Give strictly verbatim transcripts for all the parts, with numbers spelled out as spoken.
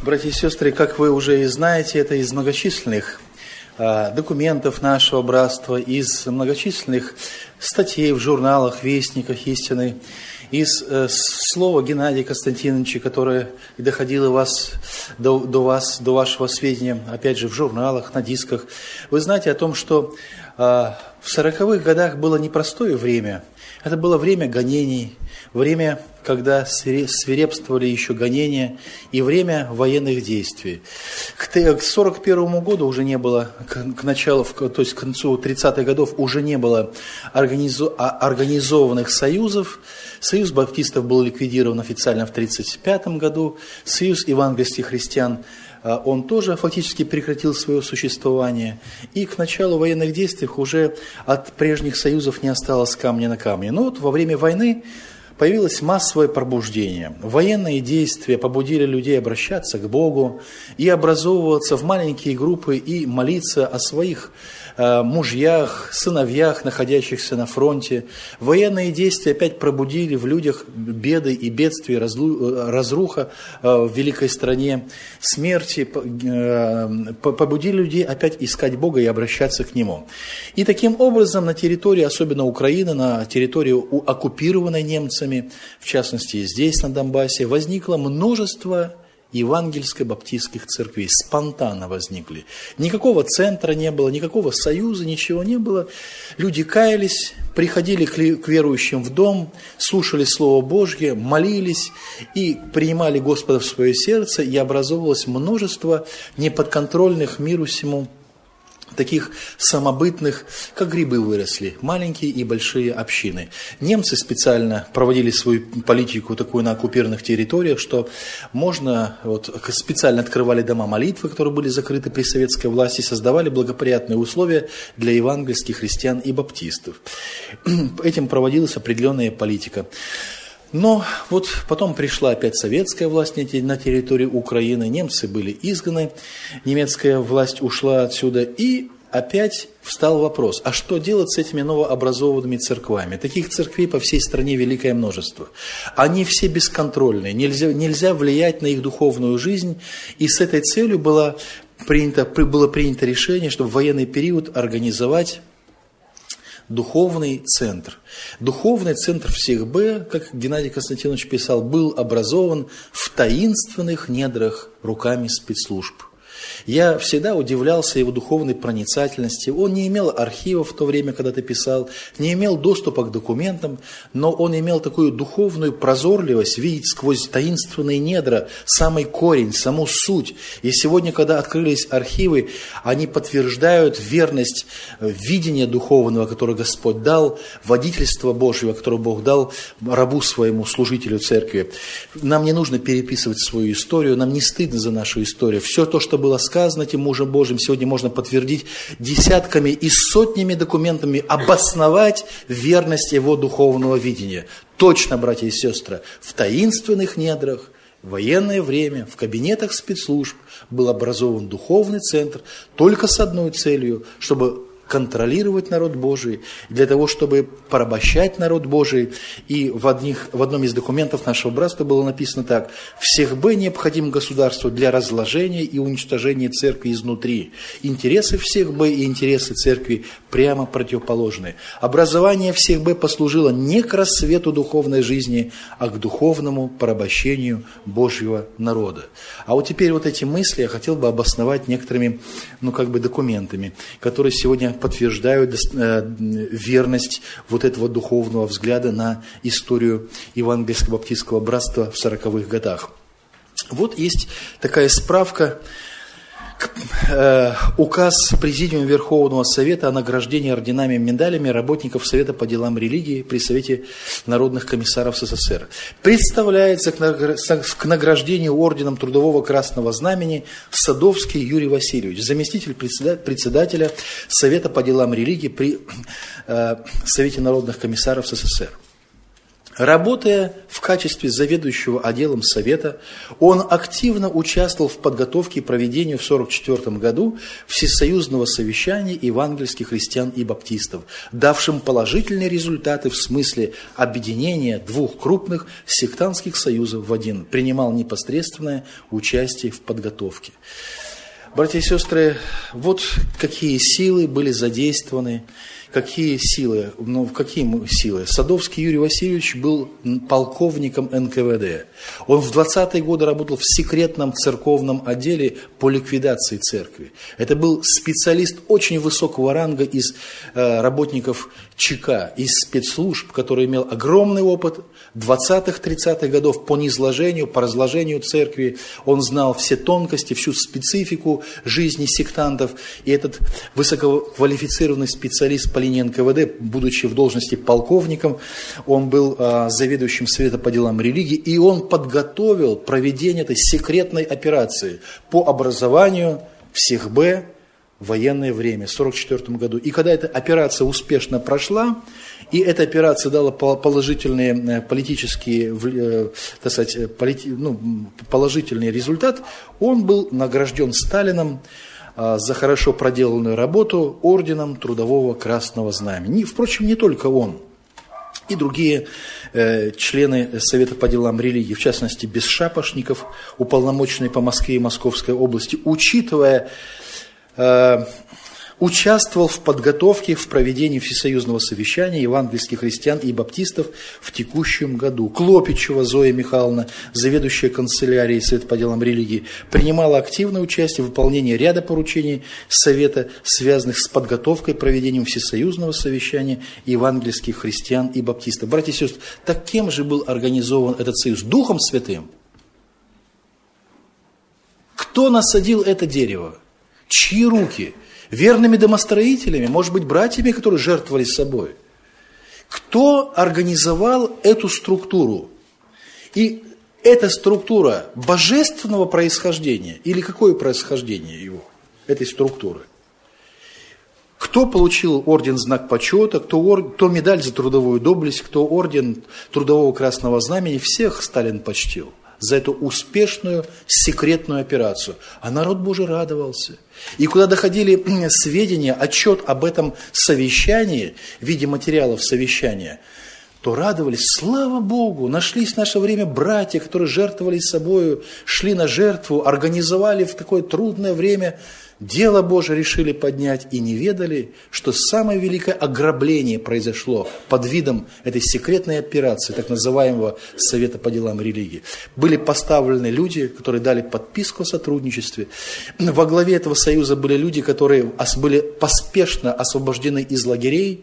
Братья и сестры, как вы уже и знаете, это из многочисленных э, документов нашего братства, из многочисленных статей в журналах, вестниках истины, из э, слова Геннадия Константиновича, которое доходило вас, до, до вас, до вашего сведения, опять же, в журналах, на дисках. Вы знаете о том, что э, в сороковых годах было непростое время. Это было время гонений, время, когда свирепствовали еще гонения, и время военных действий. К сорок первому году уже не было, к началу, то есть к концу тридцатых годов уже не было организованных союзов. Союз баптистов был ликвидирован официально в тридцать пятом году. Союз евангельских христиан, он тоже фактически прекратил свое существование. И к началу военных действий уже от прежних союзов не осталось камня на камне. Но вот во время войны появилось массовое пробуждение. Военные действия побудили людей обращаться к Богу и образовываться в маленькие группы и молиться о своих э, мужьях, сыновьях, находящихся на фронте. Военные действия опять пробудили в людях беды и бедствия, разлу, разруха э, в великой стране, смерти, э, побудили людей опять искать Бога и обращаться к Нему. И таким образом на территории, особенно Украины, на территории оккупированной немцами, в частности, здесь, на Донбассе, возникло множество евангельско-баптистских церквей. Спонтанно возникли. Никакого центра не было, никакого союза, ничего не было. Люди каялись, приходили к верующим в дом, слушали Слово Божье, молились и принимали Господа в свое сердце, и образовывалось множество неподконтрольных миру сему таких самобытных, как грибы выросли, маленькие и большие общины. Немцы специально проводили свою политику такую на оккупированных территориях, что можно, вот, специально открывали дома молитвы, которые были закрыты при советской власти, создавали благоприятные условия для евангельских христиан и баптистов. Этим проводилась определенная политика. Но вот потом пришла опять советская власть на территории Украины, немцы были изгнаны, немецкая власть ушла отсюда, и опять встал вопрос, а что делать с этими новообразованными церквами? Таких церквей по всей стране великое множество. Они все бесконтрольные, нельзя, нельзя влиять на их духовную жизнь, и с этой целью было принято, было принято решение, чтобы в военный период организовать духовный центр. Духовный центр всех Б, как Геннадий Константинович писал, был образован в таинственных недрах руками спецслужб. Я всегда удивлялся его духовной проницательности. Он не имел архивов в то время, когда ты писал, не имел доступа к документам, но он имел такую духовную прозорливость видеть сквозь таинственные недра самый корень, саму суть. И сегодня, когда открылись архивы, они подтверждают верность видения духовного, которое Господь дал, водительства Божьего, которое Бог дал рабу своему, служителю церкви. Нам не нужно переписывать свою историю, нам не стыдно за нашу историю. Все то, что было сказано этим мужем Божьим, сегодня можно подтвердить десятками и сотнями документами, обосновать верность его духовного видения. Точно, братья и сестры, в таинственных недрах, в военное время, в кабинетах спецслужб был образован духовный центр только с одной целью, чтобы контролировать народ Божий, для того, чтобы порабощать народ Божий. И в, одних, в одном из документов нашего братства было написано так: «Всех Б необходимо государству для разложения и уничтожения церкви изнутри. Интересы всех Б и интересы церкви прямо противоположны. Образование всех Б послужило не к рассвету духовной жизни, а к духовному порабощению Божьего народа». А вот теперь вот эти мысли я хотел бы обосновать некоторыми, ну, как бы документами, которые сегодня подтверждают верность вот этого духовного взгляда на историю Евангельского баптистского братства в сороковых годах. Вот есть такая справка, указ Президиума Верховного Совета о награждении орденами и медалями работников Совета по делам религии при Совете народных комиссаров СССР. Представляется к награждению орденом Трудового Красного Знамени Садовский Юрий Васильевич, заместитель председателя Совета по делам религии при Совете народных комиссаров СССР. Работая в качестве заведующего отделом совета, он активно участвовал в подготовке и проведении в сорок четвёртом году Всесоюзного совещания евангельских христиан и баптистов, давшим положительные результаты в смысле объединения двух крупных сектантских союзов в один. Принимал непосредственное участие в подготовке. Братья и сестры, вот какие силы были задействованы. Какие силы? Ну, какие силы? Садовский Юрий Васильевич был полковником эн ка вэ дэ. Он в двадцатые годы работал в секретном церковном отделе по ликвидации церкви. Это был специалист очень высокого ранга из э, работников ЧК, из спецслужб, который имел огромный опыт двадцатых-тридцатых годов по низложению, по разложению церкви. Он знал все тонкости, всю специфику жизни сектантов. И этот высококвалифицированный специалист по линии эн ка вэ дэ, будучи в должности полковником, он был а, заведующим Совета по делам религии, и он подготовил проведение этой секретной операции по образованию всех Б в военное время, в сорок четвёртом году. И когда эта операция успешно прошла, и эта операция дала положительные политические, так сказать, полити, ну, положительный результат, он был награжден Сталином за хорошо проделанную работу орденом Трудового Красного Знамени. Впрочем, не только он, и другие э, члены Совета по делам религии, в частности, Бесшапошников, уполномоченный по Москве и Московской области, учитывая, э, участвовал в подготовке, в проведении Всесоюзного совещания евангельских христиан и баптистов в текущем году. Клопичева Зоя Михайловна, заведующая канцелярией Совета по делам религии, принимала активное участие в выполнении ряда поручений Совета, связанных с подготовкой и проведением Всесоюзного совещания евангельских христиан и баптистов. Братья и сестры, так кем же был организован этот союз? Духом Святым? Кто насадил это дерево? Чьи руки? Верными домостроителями, может быть, братьями, которые жертвовали собой. Кто организовал эту структуру? И эта структура божественного происхождения или какое происхождение его, этой структуры? Кто получил орден Знак почета, кто, ор... кто медаль за трудовую доблесть, кто орден Трудового Красного Знамени, всех Сталин почтил за эту успешную секретную операцию. А народ Божий радовался. И куда доходили сведения, отчет об этом совещании, в виде материалов совещания, то радовались, слава Богу, нашлись в наше время братья, которые жертвовали собою, шли на жертву, организовали в такое трудное время дело Божие, решили поднять и не ведали, что самое великое ограбление произошло под видом этой секретной операции, так называемого Совета по делам религии. Были поставлены люди, которые дали подписку о сотрудничестве. Во главе этого союза были люди, которые были поспешно освобождены из лагерей,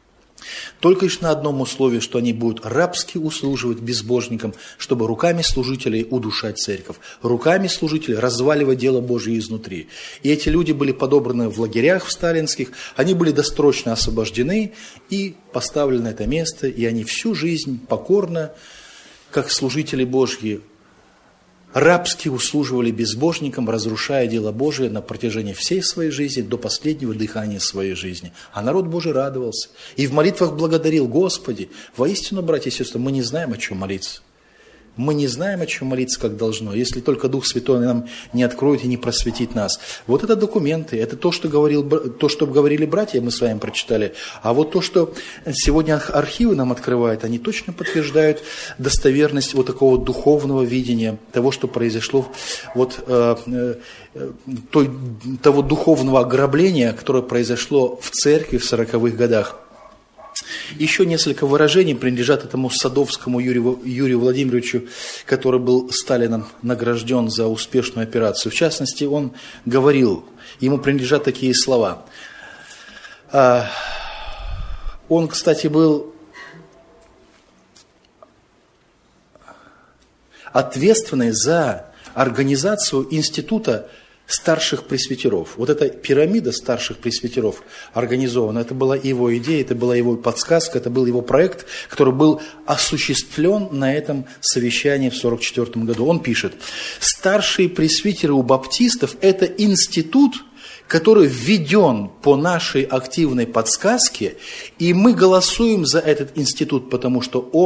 только лишь на одном условии, что они будут рабски услуживать безбожникам, чтобы руками служителей удушать церковь, руками служителей разваливать дело Божие изнутри. И эти люди были подобраны в лагерях в сталинских, они были досрочно освобождены и поставлены на это место, и они всю жизнь покорно, как служители Божьи, рабски услуживали безбожникам, разрушая дело Божие на протяжении всей своей жизни, до последнего дыхания своей жизни. А народ Божий радовался. И в молитвах благодарил: Господи, воистину, братья и сестры, мы не знаем, о чем молиться. Мы не знаем, о чем молиться, как должно, если только Дух Святой нам не откроет и не просветит нас. Вот это документы, это то, что, говорил, то, что говорили братья, мы с вами прочитали. А вот то, что сегодня архивы нам открывают, они точно подтверждают достоверность вот такого духовного видения, того, что произошло, вот, э, э, той, того духовного ограбления, которое произошло в церкви в сороковых годах. Еще несколько выражений принадлежат этому Садовскому Юрию, Юрию Владимировичу, который был Сталином награжден за успешную операцию. В частности, он говорил, ему принадлежат такие слова. Он, кстати, был ответственный за организацию института старших пресвитеров. Вот эта пирамида старших пресвитеров организована, это была его идея, это была его подсказка, это был его проект, который был осуществлен на этом совещании в сорок четвёртом году. Он пишет: старшие пресвитеры у баптистов – это институт, который введен по нашей активной подсказке, и мы голосуем за этот институт, потому что он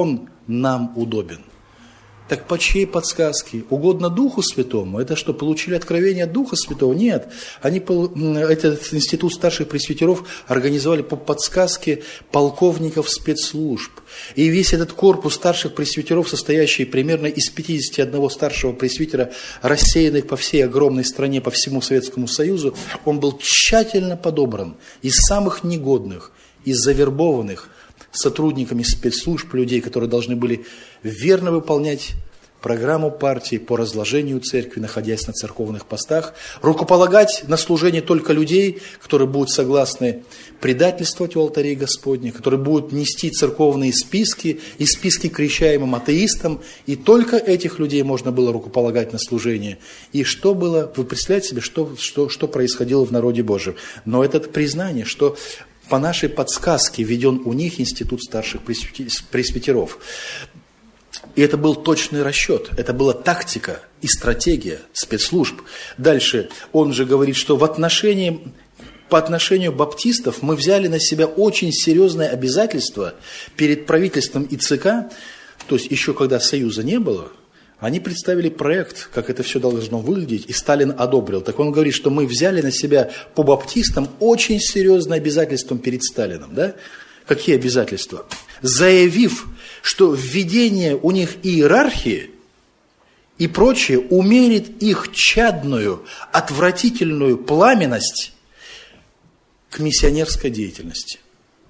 нам удобен. Так по чьей подсказке? Угодно Духу Святому? Это что, получили откровение от Духа Святого? Нет. Они, этот институт старших пресвитеров организовали по подсказке полковников спецслужб. И весь этот корпус старших пресвитеров, состоящий примерно из пятидесяти одного старшего пресвитера, рассеянных по всей огромной стране, по всему Советскому Союзу, он был тщательно подобран из самых негодных, из завербованных сотрудниками спецслужб, людей, которые должны были верно выполнять программу партии по разложению церкви, находясь на церковных постах, рукополагать на служение только людей, которые будут согласны предательствовать у алтарей Господних, которые будут нести церковные списки и списки крещаемым атеистам, и только этих людей можно было рукополагать на служение. И что было, вы представляете себе, что, что, что происходило в народе Божьем. Но это признание, что по нашей подсказке введен у них институт старших пресвитеров. И это был точный расчет, это была тактика и стратегия спецслужб. Дальше он же говорит, что в отношении, по отношению баптистов мы взяли на себя очень серьезное обязательство перед правительством и ЦК, то есть еще когда Союза не было, они представили проект, как это все должно выглядеть, и Сталин одобрил. Так он говорит, что мы взяли на себя по баптистам очень серьезное обязательство перед Сталином. Да? Какие обязательства? Заявив, что введение у них иерархии и прочее умерит их чадную, отвратительную пламенность к миссионерской деятельности.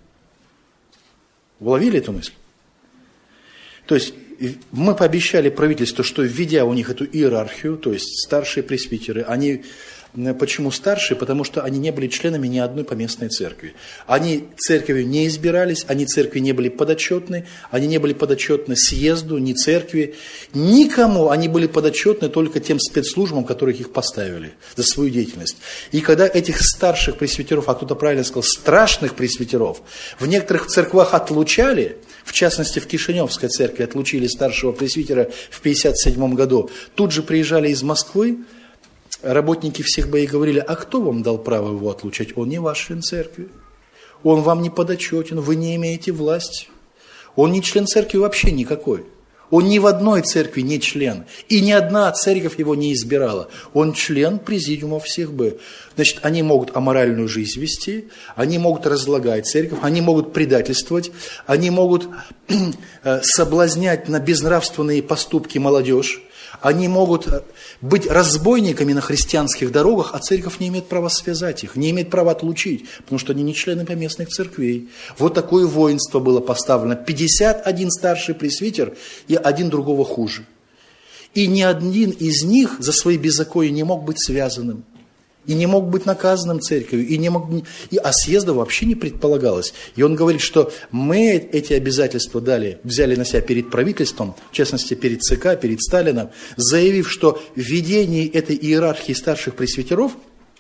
Вы уловили эту мысль? То есть мы пообещали правительству, что введя у них эту иерархию, то есть старшие пресвитеры, они, почему старшие? Потому что они не были членами ни одной поместной церкви. Они церковью не избирались, они церкви не были подотчетны, они не были подотчетны съезду, ни церкви, никому. Они были подотчетны только тем спецслужбам, которых их поставили за свою деятельность. И когда этих старших пресвитеров, а кто-то правильно сказал, страшных пресвитеров, в некоторых церквах отлучали, в частности, в Кишиневской церкви отлучили старшего пресвитера в пятьдесят седьмом году. Тут же приезжали из Москвы работники всех боей, говорили: а кто вам дал право его отлучать? Он не ваш член церкви. Он вам не подотчетен, вы не имеете власти. Он не член церкви вообще никакой. Он ни в одной церкви не член. И ни одна церковь его не избирала. Он член президиума всех Б. Значит, они могут аморальную жизнь вести, они могут разлагать церковь, они могут предательствовать, они могут соблазнять на безнравственные поступки молодежь, они могут быть разбойниками на христианских дорогах, а церковь не имеет права связать их, не имеет права отлучить, потому что они не члены поместных церквей. Вот такое воинство было поставлено. пятьдесят один старший пресвитер и один другого хуже. И ни один из них за свои беззакония не мог быть связанным. И не мог быть наказанным церковью, и не мог, и, а съезда вообще не предполагалось. И он говорит, что мы эти обязательства дали, взяли на себя перед правительством, в частности перед ЦК, перед Сталином, заявив, что введение этой иерархии старших пресвитеров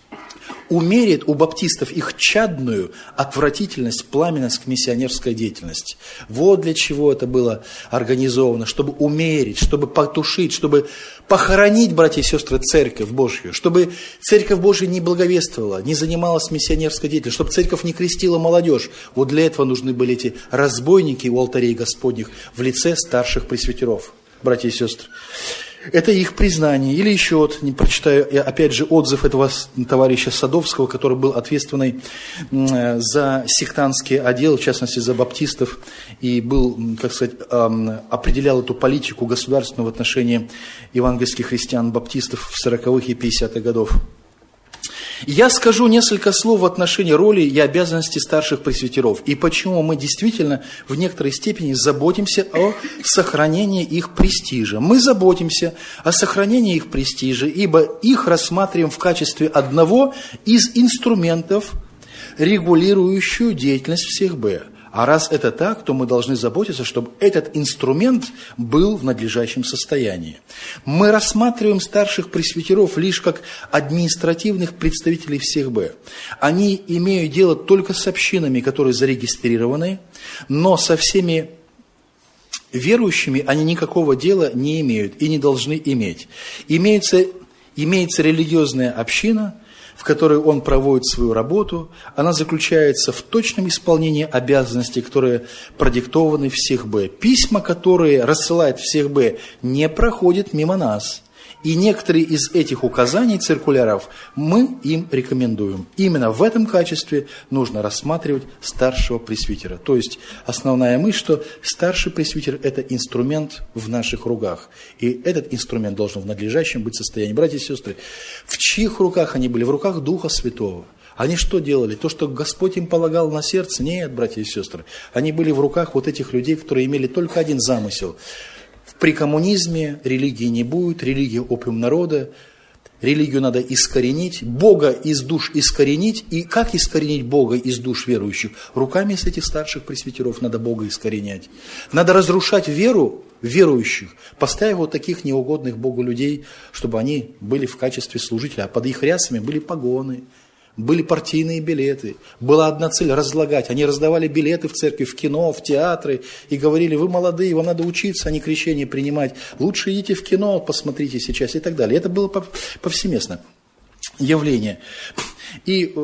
умерит у баптистов их чадную отвратительность, пламенность к миссионерской деятельности. Вот для чего это было организовано, чтобы умерить, чтобы потушить, чтобы похоронить, братья и сестры, церковь Божью, чтобы церковь Божья не благовествовала, не занималась миссионерской деятельностью, чтобы церковь не крестила молодежь. Вот для этого нужны были эти разбойники у алтарей Господних в лице старших пресвитеров, братья и сестры. Это их признание. Или еще вот, не прочитаю, опять же, отзыв этого товарища Садовского, который был ответственный за сектантский отдел, в частности, за баптистов, и был, как сказать, определял эту политику государственную в отношении евангельских христиан-баптистов в сороковых и пятидесятых годов. Я скажу несколько слов в отношении роли и обязанностей старших пресвитеров и почему мы действительно в некоторой степени заботимся о сохранении их престижа. Мы заботимся о сохранении их престижа, ибо их рассматриваем в качестве одного из инструментов, регулирующую деятельность всех Б. А раз это так, то мы должны заботиться, чтобы этот инструмент был в надлежащем состоянии. Мы рассматриваем старших пресвитеров лишь как административных представителей всех Б. Они имеют дело только с общинами, которые зарегистрированы, но со всеми верующими они никакого дела не имеют и не должны иметь. Имеется, имеется религиозная община, в которой он проводит свою работу, она заключается в точном исполнении обязанностей, которые продиктованы в СехБ. Письма, которые рассылает в СехБ, не проходят мимо нас. И некоторые из этих указаний циркуляров мы им рекомендуем. Именно в этом качестве нужно рассматривать старшего пресвитера. То есть основная мысль, что старший пресвитер – это инструмент в наших руках. И этот инструмент должен в надлежащем быть состоянии. Братья и сестры, в чьих руках они были? В руках Духа Святого. Они что делали? То, что Господь им полагал на сердце? Нет, братья и сестры. Они были в руках вот этих людей, которые имели только один замысел. При коммунизме религии не будет, религия опиум народа, религию надо искоренить, Бога из душ искоренить. И как искоренить Бога из душ верующих? Руками с этих старших пресвитеров надо Бога искоренять. Надо разрушать веру верующих, поставив вот таких неугодных Богу людей, чтобы они были в качестве служителя, а под их рясами были погоны. Были партийные билеты. Была одна цель – разлагать. Они раздавали билеты в церкви, в кино, в театры. И говорили: вы молодые, вам надо учиться, а не крещение принимать. Лучше идите в кино, посмотрите сейчас и так далее. Это было повсеместно явление. И э,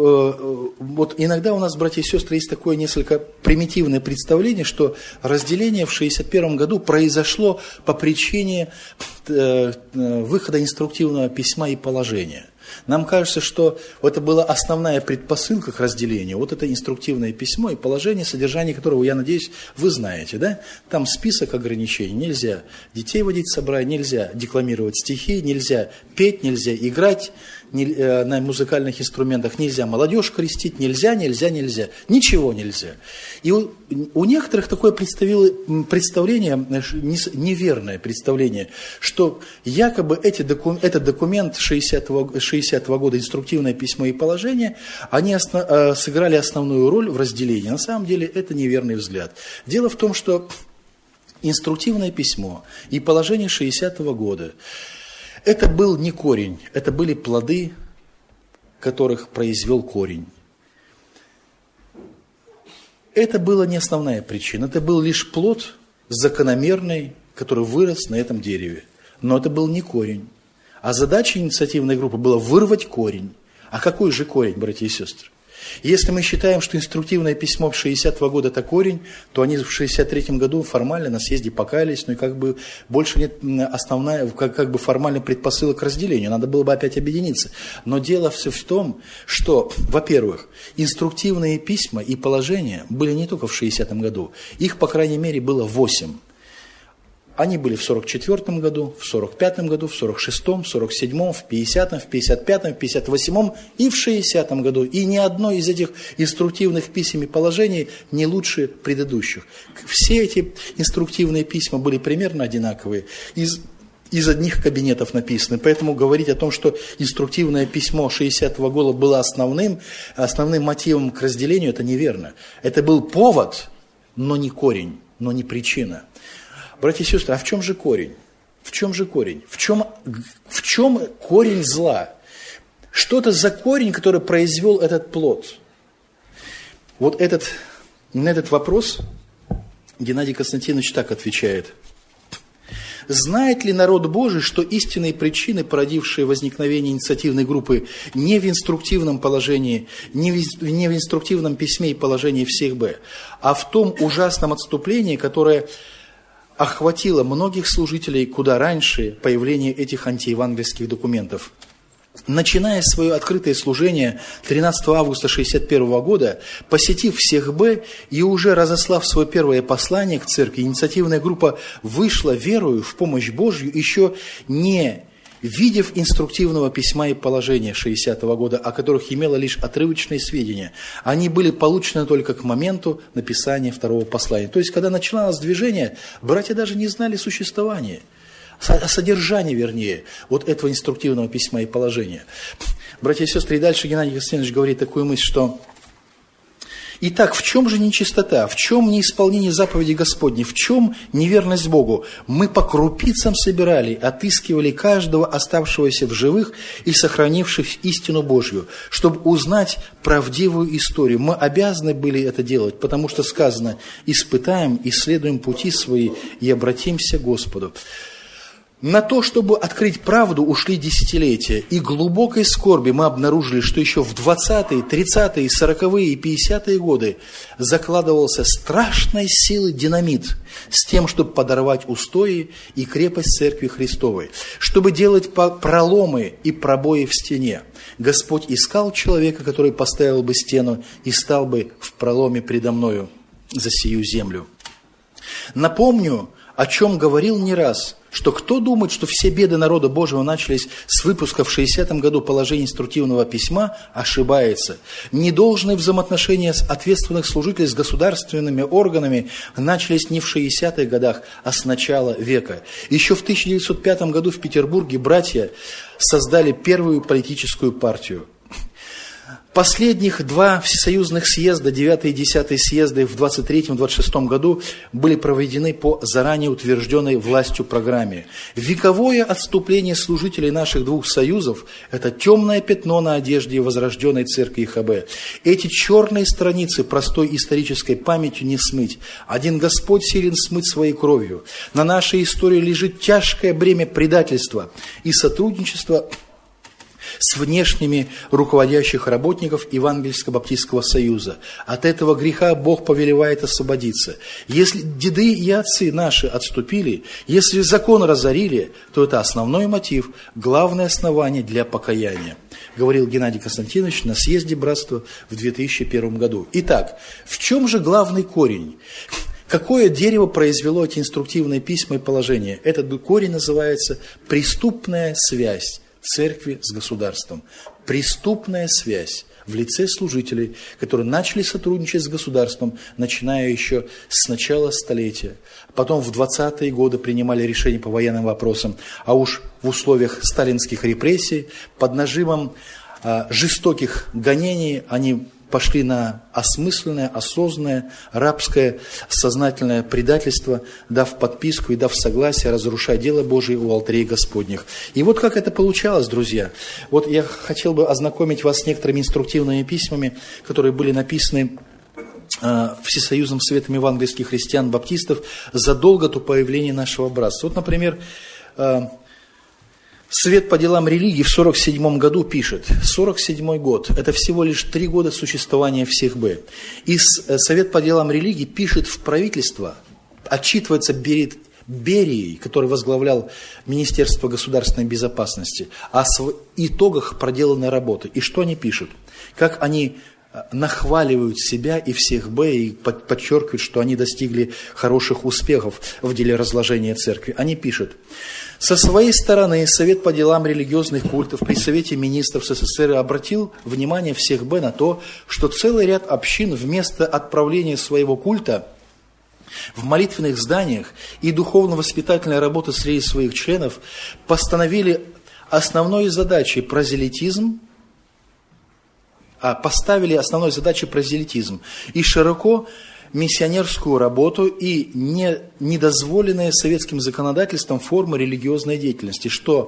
вот иногда у нас, братья и сестры, есть такое несколько примитивное представление, что разделение в шестьдесят первом году произошло по причине э, выхода инструктивного письма и положения. Нам кажется, что это была основная предпосылка к разделению. Вот это инструктивное письмо и положение, содержание которого, я надеюсь, вы знаете. Да? Там список ограничений. Нельзя детей водить в собрание, нельзя декламировать стихи, нельзя петь, нельзя играть на музыкальных инструментах, нельзя молодежь крестить, нельзя, нельзя, нельзя. Ничего нельзя. И у, у некоторых такое представление, неверное представление, что якобы эти докум, этот документ шестидесятого года, инструктивное письмо и положение, они основ, сыграли основную роль в разделении. На самом деле это неверный взгляд. Дело в том, что инструктивное письмо и положение шестидесятого года это был не корень, это были плоды, которых произвел корень. Это была не основная причина, это был лишь плод закономерный, который вырос на этом дереве. Но это был не корень. А задача инициативной группы была вырвать корень. А какой же корень, братья и сестры? Если мы считаем, что инструктивное письмо шестидесятого года это корень, то они в шестьдесят третьем году формально на съезде покаялись, но и как бы больше нет основная, как, как бы формальной предпосылок к разделению, надо было бы опять объединиться. Но дело все в том, что, во-первых, инструктивные письма и положения были не только в шестидесятом году, их, по крайней мере, было восемь. Они были в сорок четвёртом году, в сорок пятом году, в сорок шестом, в сорок седьмом, в пятидесятом, в пятьдесят пятом, в пятьдесят восьмом и в шестидесятом году. И ни одно из этих инструктивных писем и положений не лучше предыдущих. Все эти инструктивные письма были примерно одинаковые. Из, из одних кабинетов написаны. Поэтому говорить о том, что инструктивное письмо шестидесятого года было основным, основным мотивом к разделению, это неверно. Это был повод, но не корень, но не причина. Братья и сестры, а в чем же корень? В чем же корень? В чем, в чем корень зла? Что это за корень, который произвел этот плод? Вот этот, на этот вопрос Геннадий Константинович так отвечает. Знает ли народ Божий, что истинные причины, породившие возникновение инициативной группы не в инструктивном положении, не в, не в инструктивном письме и положении всех Б, а в том ужасном отступлении, которое охватило многих служителей куда раньше появления этих антиевангельских документов. Начиная свое открытое служение тринадцатого августа шестьдесят первого года, посетив всех Б и уже разослав свое первое послание к церкви, инициативная группа вышла верою в помощь Божью, еще не видев инструктивного письма и положения шестидесятого года, о которых имела лишь отрывочные сведения. Они были получены только к моменту написания второго послания. То есть, когда начиналось движение, братья даже не знали существования, о содержании, вернее, вот этого инструктивного письма и положения. Братья и сестры, и дальше Геннадий Константинович говорит такую мысль, что итак, в чем же нечистота, в чем неисполнение заповедей Господней, в чем неверность Богу? Мы по крупицам собирали, отыскивали каждого оставшегося в живых и сохранивших истину Божью, чтобы узнать правдивую историю. Мы обязаны были это делать, потому что сказано: испытаем, исследуем пути свои и обратимся к Господу. На то, чтобы открыть правду, ушли десятилетия, и глубокой скорби мы обнаружили, что еще в двадцатые, тридцатые, сороковые и пятидесятые годы закладывался страшной силы динамит с тем, чтобы подорвать устои и крепость Церкви Христовой, чтобы делать проломы и пробои в стене. Господь искал человека, который поставил бы стену и стал бы в проломе предо мною за сию землю. Напомню, о чем говорил не раз, что кто думает, что все беды народа Божьего начались с выпуска в шестидесятом году положения инструктивного письма, ошибается. Недолжные взаимоотношения ответственных служителей с государственными органами начались не в шестидесятых годах, а с начала века. Еще в тысяча девятьсот пятом году в Петербурге братья создали первую политическую партию. Последних два всесоюзных съезда, девятый и десятый съезды в двадцать третьем — двадцать шестом году были проведены по заранее утвержденной властью программе. Вековое отступление служителей наших двух союзов – это темное пятно на одежде возрожденной церкви ИХБ. Эти черные страницы простой исторической памятью не смыть. Один Господь силен смыть своей кровью. На нашей истории лежит тяжкое бремя предательства и сотрудничества с внешними руководящих работников Евангельско-Баптистского союза. От этого греха Бог повелевает освободиться. Если деды и отцы наши отступили, если закон разорили, то это основной мотив, главное основание для покаяния, говорил Геннадий Константинович на съезде братства в две тысячи первом году. Итак, в чем же главный корень? Какое дерево произвело эти инструктивные письма и положения? Этот корень называется «преступная связь церкви с государством». Преступная связь в лице служителей, которые начали сотрудничать с государством, начиная еще с начала столетия. Потом в двадцатые годы принимали решения по военным вопросам, а уж в условиях сталинских репрессий, под нажимом а, жестоких гонений они пошли на осмысленное, осознанное, рабское, сознательное предательство, дав подписку и дав согласие разрушать дело Божие у алтарей Господних. И вот как это получалось, друзья. Вот я хотел бы ознакомить вас с некоторыми инструктивными письмами, которые были написаны э, Всесоюзным Советом Евангельских Христиан-Баптистов задолго до появления нашего братства. Вот, например, э, Совет по делам религии в сорок седьмом году пишет, сорок седьмой год, это всего лишь три года существования всех Б. И Совет по делам религии пишет в правительство, отчитывается перед Берией, который возглавлял Министерство государственной безопасности, о итогах проделанной работы. И что они пишут? Как они нахваливают себя и всех Б, и подчеркивают, что они достигли хороших успехов в деле разложения церкви. Они пишут: со своей стороны Совет по делам религиозных культов при Совете министров СССР обратил внимание всех Б на то, что целый ряд общин вместо отправления своего культа в молитвенных зданиях и духовно-воспитательной работы среди своих членов постановили основной задачей прозелитизм, а поставили основной задачей прозелитизм и широко миссионерскую работу и не, недозволенные советским законодательством формы религиозной деятельности, что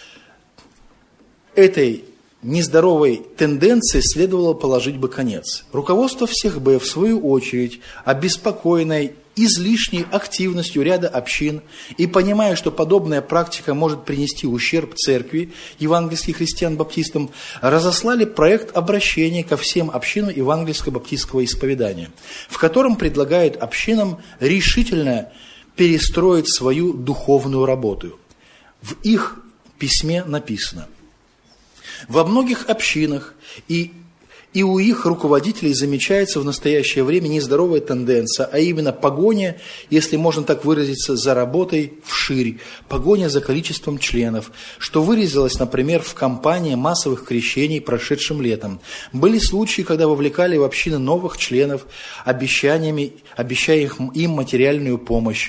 этой нездоровой тенденции следовало положить бы конец. Руководство всех Б, в свою очередь, обеспокоенное излишней активностью ряда общин и понимая, что подобная практика может принести ущерб церкви, евангельских христиан-баптистам, разослали проект обращения ко всем общинам евангельско-баптистского исповедания, в котором предлагают общинам решительно перестроить свою духовную работу. В их письме написано: во многих общинах и И у их руководителей замечается в настоящее время нездоровая тенденция, а именно погоня, если можно так выразиться, за работой вширь, погоня за количеством членов, что выразилось, например, в кампании массовых крещений прошедшим летом. Были случаи, когда вовлекали в общины новых членов, обещаниями, обещая им материальную помощь,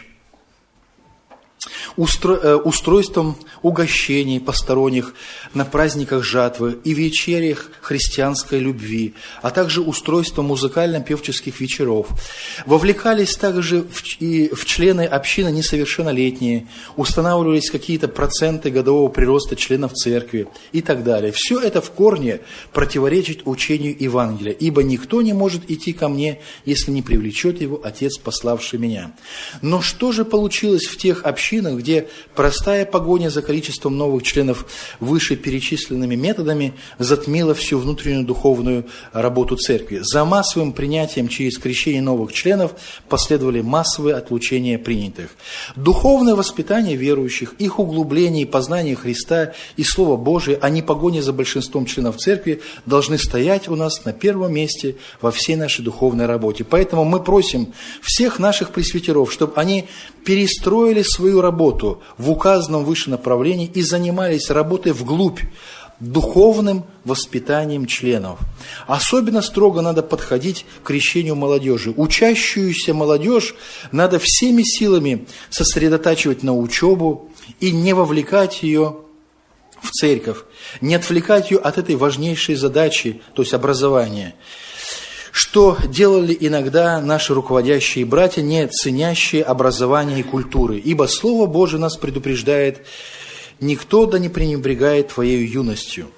Устро, устройством угощений посторонних на праздниках жатвы и вечерях христианской любви, а также устройством музыкально-певческих вечеров. Вовлекались также в, и в члены общины несовершеннолетние, устанавливались какие-то проценты годового прироста членов церкви и так далее. Все это в корне противоречит учению Евангелия, ибо никто не может идти ко мне, если не привлечет его Отец, пославший меня. Но что же получилось в тех общинах, где где простая погоня за количеством новых членов вышеперечисленными методами затмила всю внутреннюю духовную работу церкви. За массовым принятием через крещение новых членов последовали массовые отлучения принятых. Духовное воспитание верующих, их углубление и познание Христа и Слова Божие, а не погоня за большинством членов церкви, должны стоять у нас на первом месте во всей нашей духовной работе. Поэтому мы просим всех наших пресвитеров, чтобы они перестроили свою работу в указанном выше направлении и занимались работой вглубь, духовным воспитанием членов. Особенно строго надо подходить к крещению молодежи. Учащуюся молодежь надо всеми силами сосредотачивать на учебу и не вовлекать ее в церковь, не отвлекать ее от этой важнейшей задачи, то есть образования. Что делали иногда наши руководящие братья, не ценящие образование и культуры. Ибо Слово Божие нас предупреждает: «Никто да не пренебрегает твоею юностью».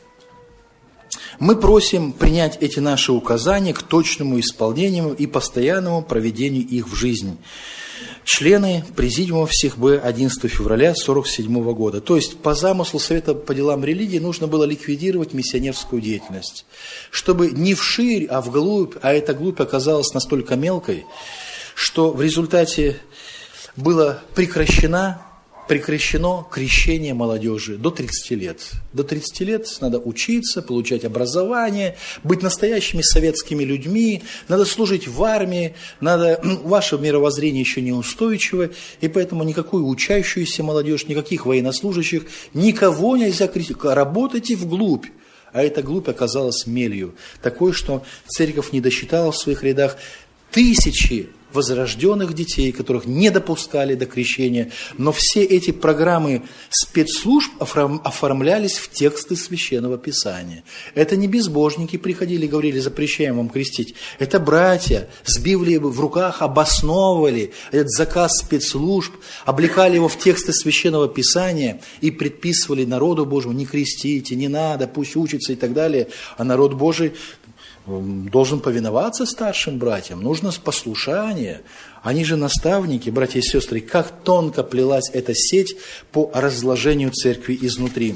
Мы просим принять эти наши указания к точному исполнению и постоянному проведению их в жизнь. Члены Президиума ВСИХБ одиннадцатого февраля сорок седьмого года. То есть по замыслу Совета по делам религии нужно было ликвидировать миссионерскую деятельность, чтобы не вширь, а вглубь, а эта глубь оказалась настолько мелкой, что в результате было прекращено, прекращено крещение молодежи до тридцати лет. До тридцати лет надо учиться, получать образование, быть настоящими советскими людьми, надо служить в армии, надо, ваше мировоззрение еще неустойчивое, и поэтому никакую учащуюся молодежь, никаких военнослужащих, никого нельзя крестить. Работайте вглубь. А эта глубь оказалась мелью, такой, что церковь не досчитала в своих рядах тысячи возрожденных детей, которых не допускали до крещения, но все эти программы спецслужб оформлялись в тексты Священного Писания. Это не безбожники приходили и говорили: запрещаем вам крестить. Это братья с Библией в руках обосновывали этот заказ спецслужб, облекали его в тексты Священного Писания и предписывали народу Божьему: не крестите, не надо, пусть учится и так далее. А народ Божий должен повиноваться старшим братьям, нужно послушание. Они же наставники, братья и сестры. Как тонко плелась эта сеть по разложению церкви изнутри.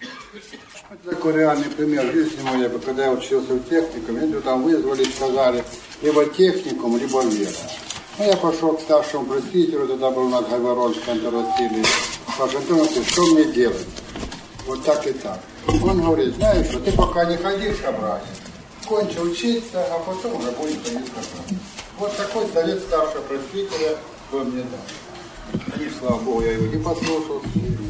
Это такой реальный пример жизни моей, когда я учился в техникуме, меня там вызвали, сказали: либо техникум, либо вера. Ну, я пошел к старшему пресвитеру, тогда был у нас Гайворонский Антон Васильевич. Паша Антон Васильевич, что мне делать? Вот так и так. Он говорит: знаешь, что ты пока не ходишь к братьям, кончи учиться, а потом уже будет ходить к братьям. Вот такой совет старшего пресвитера был мне дан. И, слава Богу, я его не послушал.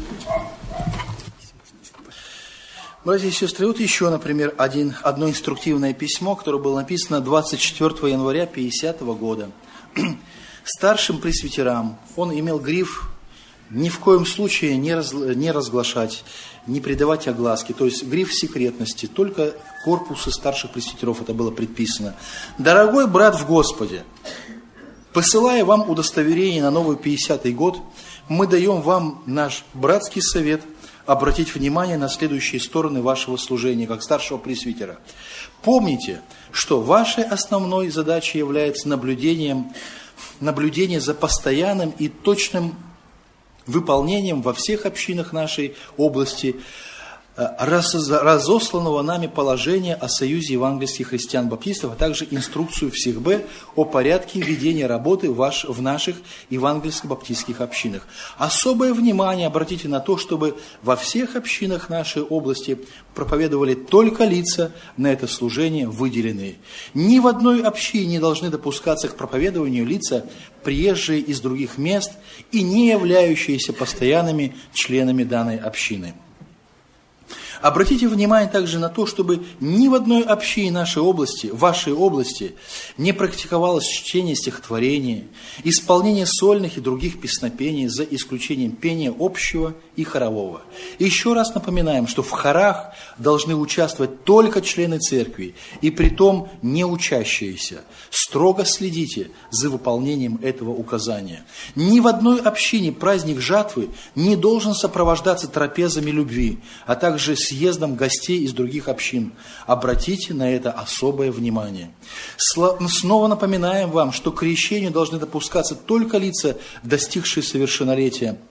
Братья и сестры, вот еще, например, один, одно инструктивное письмо, которое было написано двадцать четвёртого января пятидесятого года. Старшим пресвитерам он имел гриф ни в коем случае не, раз, не разглашать, не придавать огласки, то есть гриф секретности, только корпусу старших пресвитеров это было предписано. Дорогой брат в Господе, посылая вам удостоверение на новый пятидесятый год, мы даем вам наш братский совет обратить внимание на следующие стороны вашего служения, как старшего пресвитера. Помните, что вашей основной задачей является наблюдением, наблюдение за постоянным и точным выполнением во всех общинах нашей области разосланного нами положения о Союзе евангельских христиан-баптистов, а также инструкцию ВСИХБ о порядке ведения работы ваш, в наших евангельско-баптистских общинах. Особое внимание обратите на то, чтобы во всех общинах нашей области проповедовали только лица на это служение выделенные. Ни в одной общине не должны допускаться к проповедованию лица, приезжие из других мест и не являющиеся постоянными членами данной общины. Обратите внимание также на то, чтобы ни в одной общине нашей области, вашей области, не практиковалось чтение стихотворений, исполнение сольных и других песнопений, за исключением пения общего и хорового. И еще раз напоминаем, что в хорах должны участвовать только члены церкви, и притом не учащиеся. Строго следите за выполнением этого указания. Ни в одной общине праздник жатвы не должен сопровождаться трапезами любви, а также съездом гостей из других общин. Обратите на это особое внимание. Снова напоминаем вам, что к крещению должны допускаться только лица, достигшие совершеннолетия.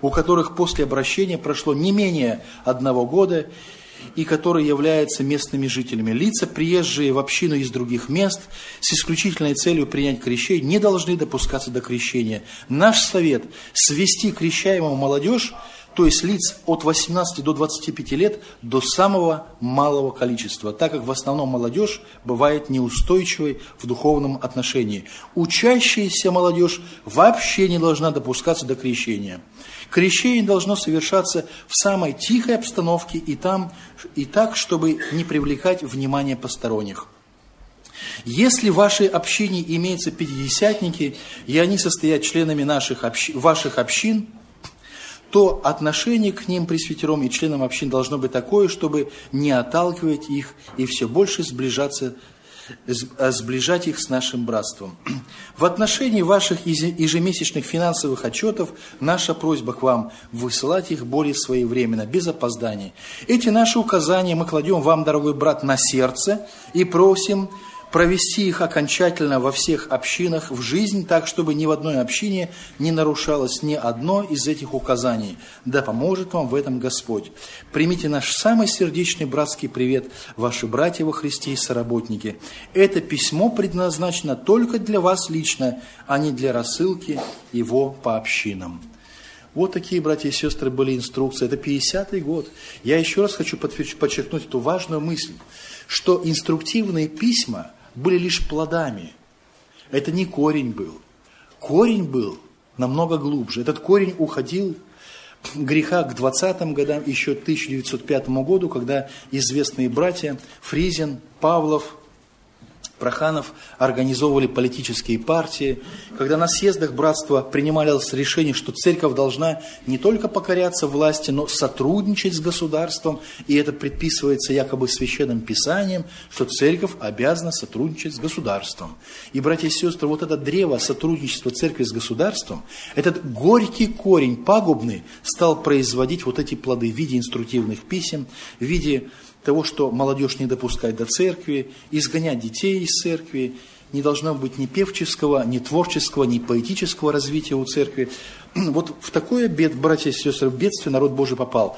у которых после обращения прошло не менее одного года, и которые являются местными жителями. Лица, приезжие в общину из других мест, с исключительной целью принять крещение, не должны допускаться до крещения. Наш совет – свести крещаемую молодежь, то есть лиц от восемнадцати до двадцати пяти лет, до самого малого количества, так как в основном молодежь бывает неустойчивой в духовном отношении. Учащаяся молодежь вообще не должна допускаться до крещения. Крещение должно совершаться в самой тихой обстановке и, там, и так, чтобы не привлекать внимание посторонних. Если в вашей общине имеются пятидесятники, и они состоят членами наших общ... ваших общин, то отношение к ним, пресвитерам и членам общин, должно быть такое, чтобы не отталкивать их и все больше сближаться, сближать их с нашим братством. В отношении ваших ежемесячных финансовых отчетов наша просьба к вам высылать их более своевременно, без опозданий. Эти наши указания мы кладем вам, дорогой брат, на сердце и просим провести их окончательно во всех общинах в жизнь, так, чтобы ни в одной общине не нарушалось ни одно из этих указаний. Да поможет вам в этом Господь. Примите наш самый сердечный братский привет, ваши братья во Христе и соработники. Это письмо предназначено только для вас лично, а не для рассылки его по общинам. Вот такие, братья и сестры, были инструкции. Это пятидесятый год. Я еще раз хочу подчеркнуть эту важную мысль, что инструктивные письма были лишь плодами. Это не корень был. Корень был намного глубже. Этот корень уходил греха к двадцатым годам, еще к тысяча девятьсот пятому году, когда известные братья Фризин, Павлов, Проханов организовывали политические партии, когда на съездах братства принималось решение, что церковь должна не только покоряться власти, но сотрудничать с государством, и это предписывается якобы священным писанием, что церковь обязана сотрудничать с государством. И, братья и сестры, вот это древо сотрудничества церкви с государством, этот горький корень, пагубный, стал производить вот эти плоды в виде инструктивных писем, в виде того, что молодежь не допускать до церкви, изгонять детей из церкви, не должно быть ни певческого, ни творческого, ни поэтического развития у церкви. Вот в такое, бед, братья и сестры, в бедствие народ Божий попал.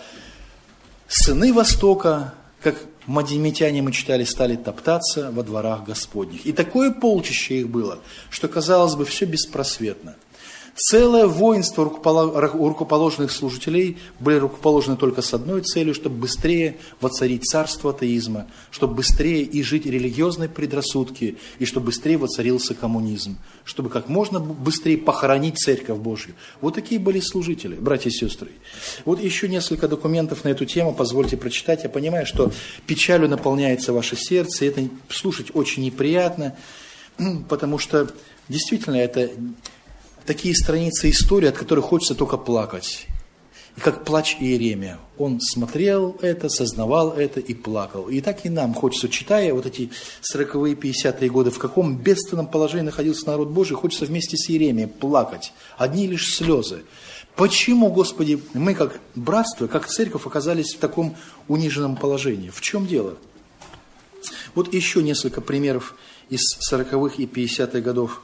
Сыны Востока, как мадиамитяне мы читали, стали топтаться во дворах Господних. И такое полчище их было, что, казалось бы, все беспросветно. Целое воинство рукоположенных служителей были рукоположены только с одной целью, чтобы быстрее воцарить царство атеизма, чтобы быстрее и жить религиозные предрассудки, и чтобы быстрее воцарился коммунизм, чтобы как можно быстрее похоронить Церковь Божью. Вот такие были служители, братья и сестры. Вот еще несколько документов на эту тему, позвольте прочитать. Я понимаю, что печалью наполняется ваше сердце, и это слушать очень неприятно, потому что действительно это... Такие страницы истории, от которых хочется только плакать. И как плач Иеремия. Он смотрел это, сознавал это и плакал. И так и нам хочется, читая вот эти сороковые, пятидесятые годы, в каком бедственном положении находился народ Божий, хочется вместе с Иеремией плакать. Одни лишь слезы. Почему, Господи, мы как братство, как церковь оказались в таком униженном положении? В чем дело? Вот еще несколько примеров из сороковых и пятидесятых годов.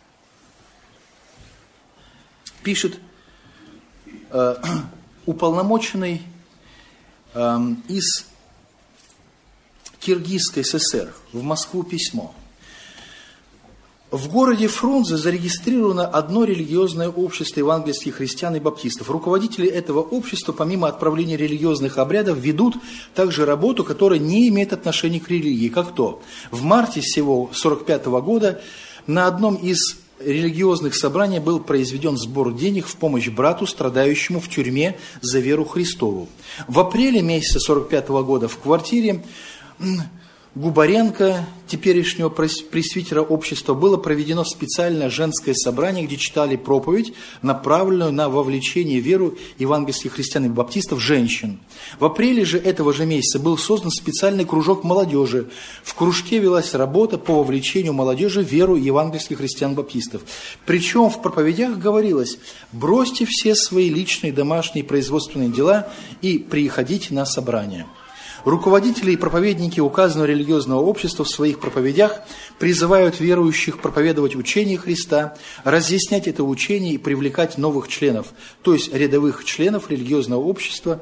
Пишет э, уполномоченный э, из Киргизской ССР в Москву письмо. В городе Фрунзе зарегистрировано одно религиозное общество евангельских христиан и баптистов. Руководители этого общества, помимо отправления религиозных обрядов, ведут также работу, которая не имеет отношения к религии. Как то? В марте сего сорок пятого года на одном из религиозных собраний был произведен сбор денег в помощь брату, страдающему в тюрьме за веру Христову. В апреле месяца сорок пятого года в квартире Губаренко, теперешнего пресвитера общества, было проведено специальное женское собрание, где читали проповедь, направленную на вовлечение в веру евангельских христиан и баптистов женщин. В апреле же этого же месяца был создан специальный кружок молодежи. В кружке велась работа по вовлечению молодежи в веру евангельских христиан и баптистов. Причем в проповедях говорилось: бросьте все свои личные домашние производственные дела и приходите на собрание. Руководители и проповедники указанного религиозного общества в своих проповедях призывают верующих проповедовать учение Христа, разъяснять это учение и привлекать новых членов, то есть рядовых членов религиозного общества,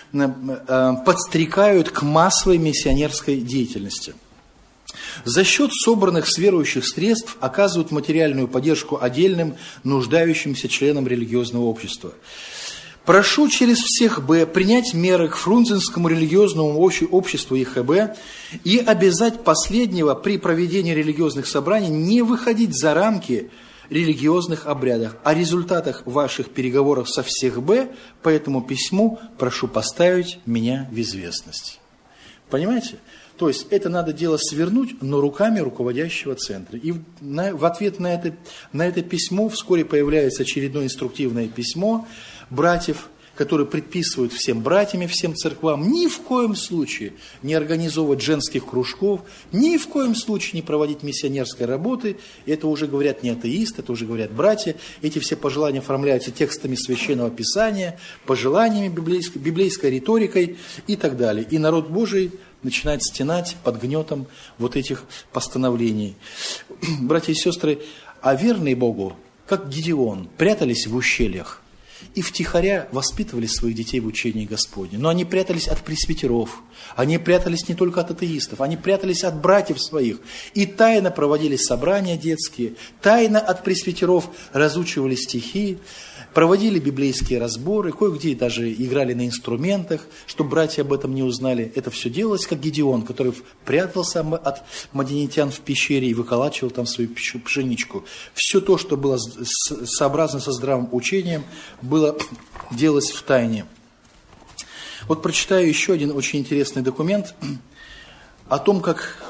подстрекают к массовой миссионерской деятельности. За счет собранных с верующих средств оказывают материальную поддержку отдельным нуждающимся членам религиозного общества. Прошу через всех Б принять меры к Фрунзенскому религиозному обществу И Х Б и обязать последнего при проведении религиозных собраний не выходить за рамки религиозных обрядов. О результатах ваших переговоров со всех Б по этому письму прошу поставить меня в известность. Понимаете? То есть это надо дело свернуть, но руками руководящего центра. И на, в ответ на это, на это письмо вскоре появляется очередное инструктивное письмо братьев, которые предписывают всем братьям, всем церквам ни в коем случае не организовывать женских кружков, ни в коем случае не проводить миссионерской работы. Это уже говорят не атеисты, это уже говорят братья. Эти все пожелания оформляются текстами Священного Писания, пожеланиями, библейской, библейской риторикой и так далее. И народ Божий начинает стенать под гнетом вот этих постановлений. Братья и сестры, а верные Богу, как Гедеон, прятались в ущельях и втихаря воспитывали своих детей в учении Господне. Но они прятались от пресвитеров, они прятались не только от атеистов, они прятались от братьев своих. И тайно проводили собрания детские, тайно от пресвитеров разучивали стихи, проводили библейские разборы, кое-где даже играли на инструментах, чтобы братья об этом не узнали. Это все делалось, как Гедеон, который прятался от мадианитян в пещере и выколачивал там свою пшеничку. Все то, что было сообразно со здравым учением, было делалось в тайне. Вот прочитаю еще один очень интересный документ о том, как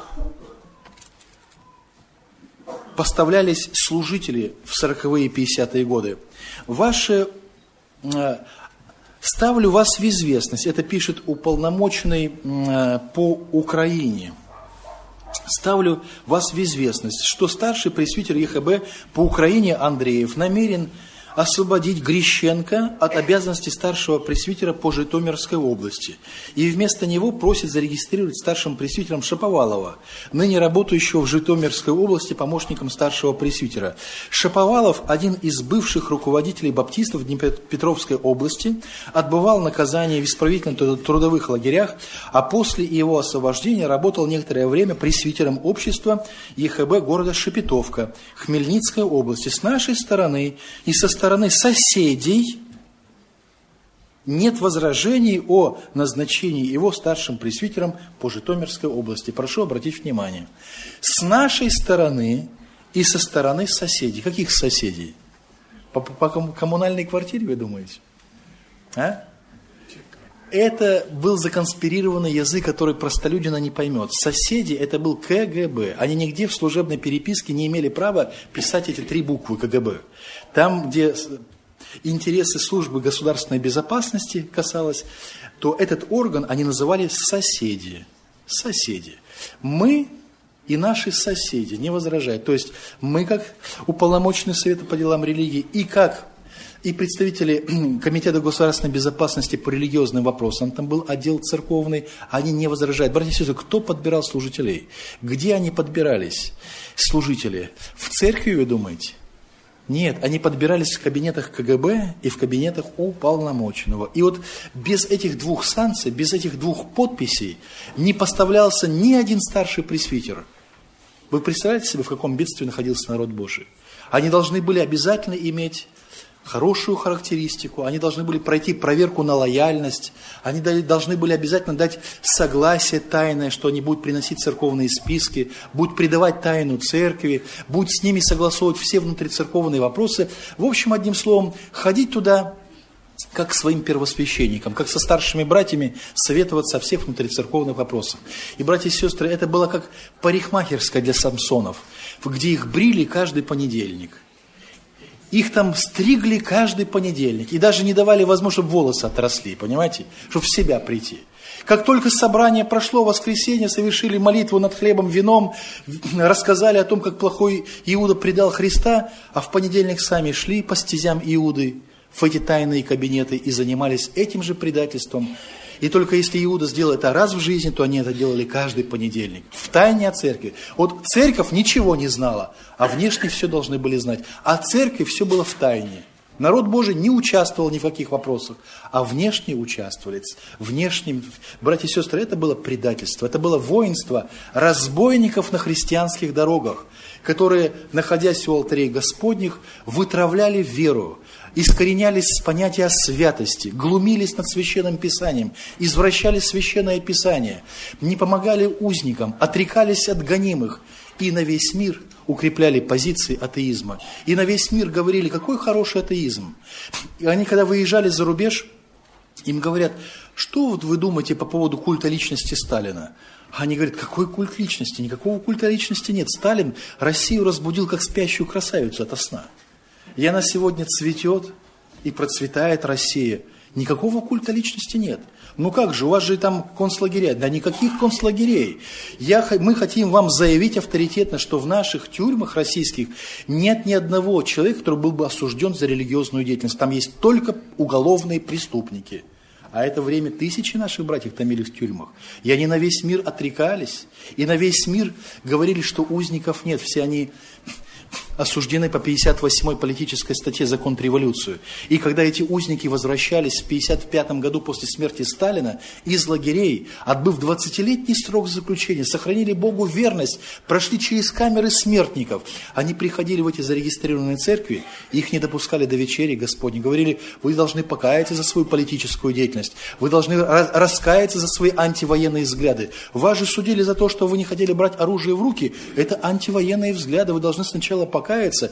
поставлялись служители в сороковые и пятидесятые годы. Ваше, ставлю вас в известность, это пишет уполномоченный по Украине, ставлю вас в известность, что старший пресвитер Е Х Б по Украине Андреев намерен освободить Грищенко от обязанностей старшего пресвитера по Житомирской области. И вместо него просит зарегистрировать старшим пресвитером Шаповалова, ныне работающего в Житомирской области помощником старшего пресвитера. Шаповалов, один из бывших руководителей баптистов в Днепропетровской области, отбывал наказание в исправительных трудовых лагерях, а после его освобождения работал некоторое время пресвитером общества Е Х Б города Шепетовка, Хмельницкой области. С нашей стороны и со стороны стороны соседей нет возражений о назначении его старшим пресвитером по Житомирской области. Прошу обратить внимание. С нашей стороны и со стороны соседей. Каких соседей? По, по коммунальной квартире, вы думаете? А? Это был законспирированный язык, который простолюдина не поймет. Соседи – это был К Г Б. Они нигде в служебной переписке не имели права писать эти три буквы К Г Б. Там, где интересы службы государственной безопасности касалось, то этот орган они называли соседи. Соседи. Мы и наши соседи не возражают. То есть мы, как уполномоченный Совета по делам религии, и как и представители Комитета государственной безопасности по религиозным вопросам, там был отдел церковный, они не возражают. Братья и сестры, кто подбирал служителей? Где они подбирались, служители? В церкви, вы думаете? Нет, они подбирались в кабинетах К Г Б и в кабинетах уполномоченного. И вот без этих двух санкций, без этих двух подписей не поставлялся ни один старший пресвитер. Вы представляете себе, в каком бедствии находился народ Божий? Они должны были обязательно иметь хорошую характеристику, они должны были пройти проверку на лояльность, они должны были обязательно дать согласие тайное, что они будут приносить церковные списки, будут предавать тайну церкви, будут с ними согласовывать все внутрицерковные вопросы. В общем, одним словом, ходить туда как к своим первосвященникам, как со старшими братьями советоваться о всех внутрицерковных вопросах. И, братья и сестры, это было как парикмахерская для самсонов, где их брили каждый понедельник. Их там стригли каждый понедельник. И даже не давали возможность, чтобы волосы отросли, понимаете? Чтобы в себя прийти. Как только собрание прошло, в воскресенье совершили молитву над хлебом, вином, рассказали о том, как плохой Иуда предал Христа, а в понедельник сами шли по стезям Иуды в эти тайные кабинеты и занимались этим же предательством. И только если Иуда сделал это раз в жизни, то они это делали каждый понедельник. В тайне от церкви. Вот церковь ничего не знала, а внешне все должны были знать. А церковь все было в тайне. Народ Божий не участвовал ни в каких вопросах, а внешне участвовали. Внешне, братья и сестры, это было предательство, это было воинство разбойников на христианских дорогах, которые, находясь у алтарей Господних, вытравляли веру, искоренялись с понятия святости, глумились над Священным Писанием, извращали Священное Писание, не помогали узникам, отрекались от гонимых и на весь мир укрепляли позиции атеизма. И на весь мир говорили, какой хороший атеизм. И они, когда выезжали за рубеж, им говорят, что вот вы думаете по поводу культа личности Сталина? Они говорят, какой культ личности? Никакого культа личности нет. Сталин Россию разбудил, как спящую красавицу ото сна. И она сегодня цветет и процветает Россия. Никакого культа личности нет. Ну как же, у вас же там концлагеря. Да никаких концлагерей. Я, мы хотим вам заявить авторитетно, что в наших тюрьмах российских нет ни одного человека, который был бы осужден за религиозную деятельность. Там есть только уголовные преступники. А это время тысячи наших братьев томились в тюрьмах. И они на весь мир отрекались. И на весь мир говорили, что узников нет. Все они осуждены по пятьдесят восьмой политической статье за контрреволюцию. И когда эти узники возвращались в пятьдесят пятом году после смерти Сталина из лагерей, отбыв двадцатилетний срок заключения, сохранили Богу верность, прошли через камеры смертников, они приходили в эти зарегистрированные церкви, их не допускали до вечери Господней. Говорили, вы должны покаяться за свою политическую деятельность, вы должны раскаяться за свои антивоенные взгляды. Вас же судили за то, что вы не хотели брать оружие в руки. Это антивоенные взгляды, вы должны сначала покаяться,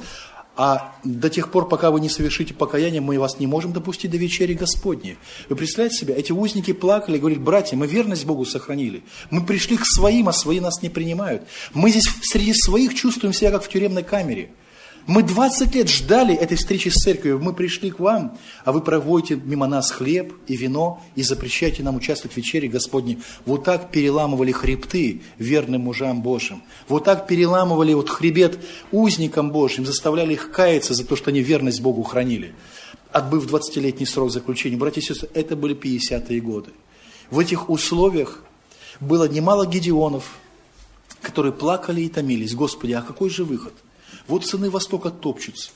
а до тех пор, пока вы не совершите покаяние, мы вас не можем допустить до вечери Господней. Вы представляете себе, эти узники плакали и говорили, братья, мы верность Богу сохранили. Мы пришли к своим, а свои нас не принимают. Мы здесь среди своих чувствуем себя, как в тюремной камере. Мы двадцать лет ждали этой встречи с церковью, мы пришли к вам, а вы проводите мимо нас хлеб и вино и запрещаете нам участвовать в вечере Господней. Вот так переламывали хребты верным мужам Божьим. Вот так переламывали вот хребет узникам Божьим, заставляли их каяться за то, что они верность Богу хранили. Отбыв двадцатилетний срок заключения. Братья и сестры, это были пятидесятые годы. В этих условиях было немало гедеонов, которые плакали и томились. Господи, а какой же выход? Вот сыны Востока топчутся.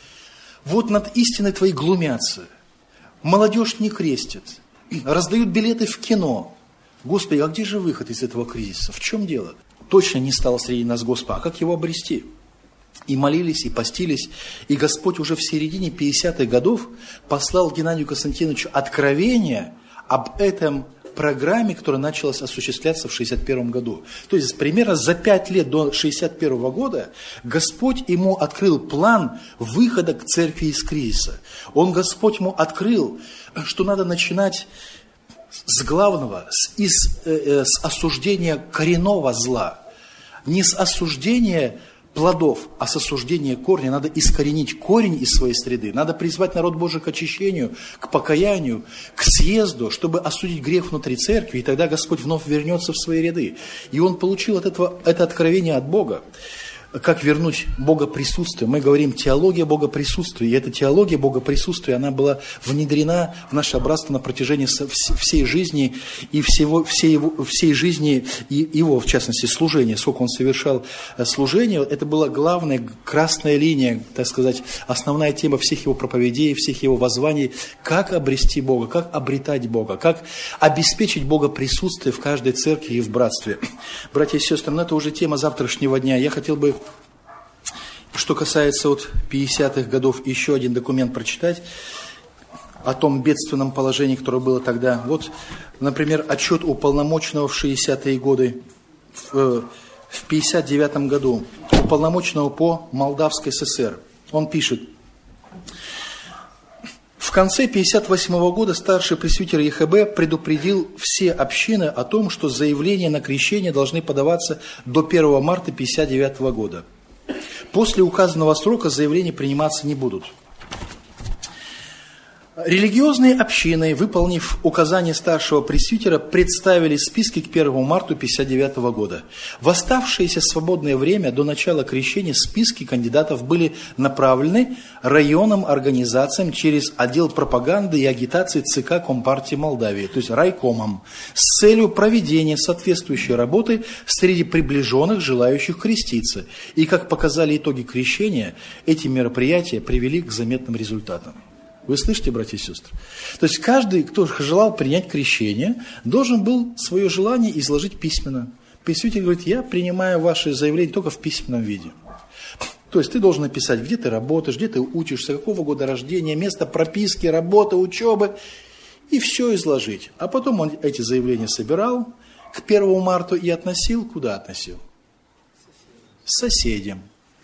Вот над истиной твоей глумятся. Молодежь не крестят. Раздают билеты в кино. Господи, а где же выход из этого кризиса? В чем дело? Точно не стало среди нас Господа. А как его обрести? И молились, и постились. И Господь уже в середине пятидесятых годов послал Геннадию Константиновичу откровение об этом программе, которая началась осуществляться в шестьдесят первом году. То есть примерно за пять лет до шестьдесят первого года Господь ему открыл план выхода к церкви из кризиса. Он, Господь ему открыл, что надо начинать с главного, с, из, э, с осуждения коренного зла, не с осуждения плодов, а с осуждения корня. Надо искоренить корень из своей среды. Надо призвать народ Божий к очищению, к покаянию, к съезду, чтобы осудить грех внутри церкви. И тогда Господь вновь вернется в свои ряды. И он получил от этого, это откровение от Бога. Как вернуть Бога присутствие? Мы говорим теология Бога присутствия. И эта теология Бога присутствия, она была внедрена в наше обратство на протяжении всей жизни и всего, всей, его, всей жизни и его, в частности, служения. Сколько он совершал служение, это была главная красная линия, так сказать, основная тема всех его проповедей, всех его воззваний. Как обрести Бога, как обретать Бога, как обеспечить Бога присутствие в каждой церкви и в братстве. Братья и сестры, ну это уже тема завтрашнего дня. Я хотел бы, что касается вот пятидесятых годов, еще один документ прочитать о том бедственном положении, которое было тогда. Вот, например, отчет уполномоченного в шестидесятые годы, в, в пятьдесят девятом году, уполномоченного по Молдавской ССР. Он пишет: в конце пятьдесят восьмого года старший пресвитер ЕХБ предупредил все общины о том, что заявления на крещение должны подаваться до первого марта пятьдесят девятого года. После указанного срока заявления приниматься не будут. Религиозные общины, выполнив указание старшего пресвитера, представили списки к первому марта тысяча девятьсот пятьдесят девятого года. В оставшееся свободное время до начала крещения списки кандидатов были направлены районным организациям через отдел пропаганды и агитации ЦК Компартии Молдавии, то есть райкомам, с целью проведения соответствующей работы среди приближенных, желающих креститься. И, как показали итоги крещения, эти мероприятия привели к заметным результатам. Вы слышите, братья и сестры? То есть каждый, кто желал принять крещение, должен был свое желание изложить письменно. Пресвитер говорит: я принимаю ваши заявления только в письменном виде. То есть ты должен написать, где ты работаешь, где ты учишься, какого года рождения, место прописки, работы, учебы, и все изложить. А потом он эти заявления собирал к первому марта и относил, куда относил? Соседям.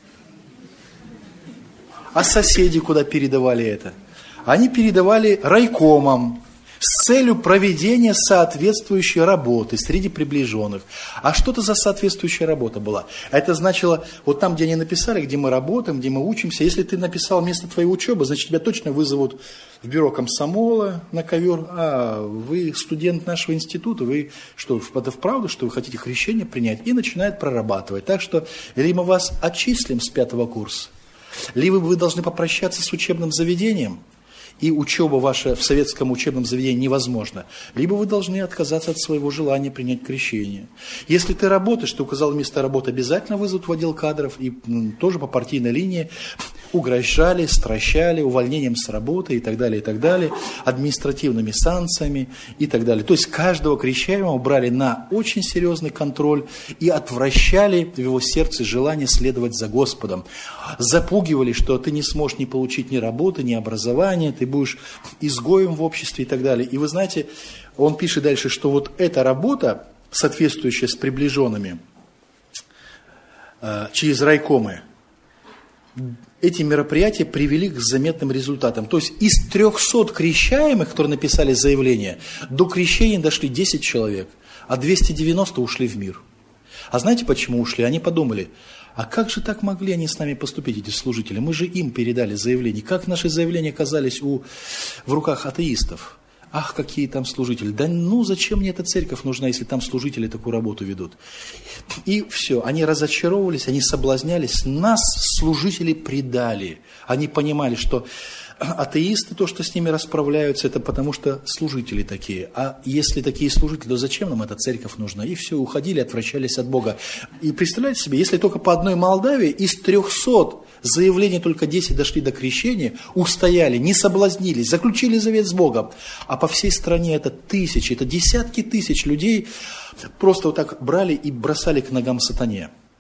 А соседи куда передавали это? Они передавали райкомам с целью проведения соответствующей работы среди приближенных. А что это за соответствующая работа была? Это значило, вот там, где они написали, где мы работаем, где мы учимся, если ты написал место твоей учебы, значит, тебя точно вызовут в бюро комсомола на ковер. А вы студент нашего института, вы что, это вправду, что вы хотите крещение принять? И начинает прорабатывать. Так что, либо вас отчислим с пятого курса, либо вы должны попрощаться с учебным заведением, и учеба ваша в советском учебном заведении невозможна, либо вы должны отказаться от своего желания принять крещение. Если ты работаешь, ты указал место работы, обязательно вызовут в отдел кадров, и ну, тоже по партийной линии угрожали, стращали увольнением с работы и так далее, и так далее, административными санкциями и так далее. То есть каждого крещаемого брали на очень серьезный контроль и отвращали в его сердце желание следовать за Господом. Запугивали, что ты не сможешь ни получить ни работы, ни образования, ты будешь изгоем в обществе и так далее. И вы знаете, он пишет дальше, что вот эта работа, соответствующая с приближенными через райкомы, эти мероприятия привели к заметным результатам. То есть из трехсот крещаемых, которые написали заявление, до крещения дошли десять человек, а двести девяносто ушли в мир. А знаете, почему ушли? Они подумали: а как же так могли они с нами поступить, эти служители? Мы же им передали заявление. Как наши заявления оказались у, в руках атеистов? Ах, какие там служители. Да ну, зачем мне эта церковь нужна, если там служители такую работу ведут? И все, они разочаровывались, они соблазнялись. Нас служители предали. Они понимали, что атеисты, то, что с ними расправляются, это потому что служители такие. А если такие служители, то зачем нам эта церковь нужна? И все, уходили, отвращались от Бога. И представляете себе, если только по одной Молдавии из трехсот заявлений только десять дошли до крещения, устояли, не соблазнились, заключили завет с Богом. А по всей стране это тысячи, это десятки тысяч людей просто вот так брали и бросали к ногам сатане.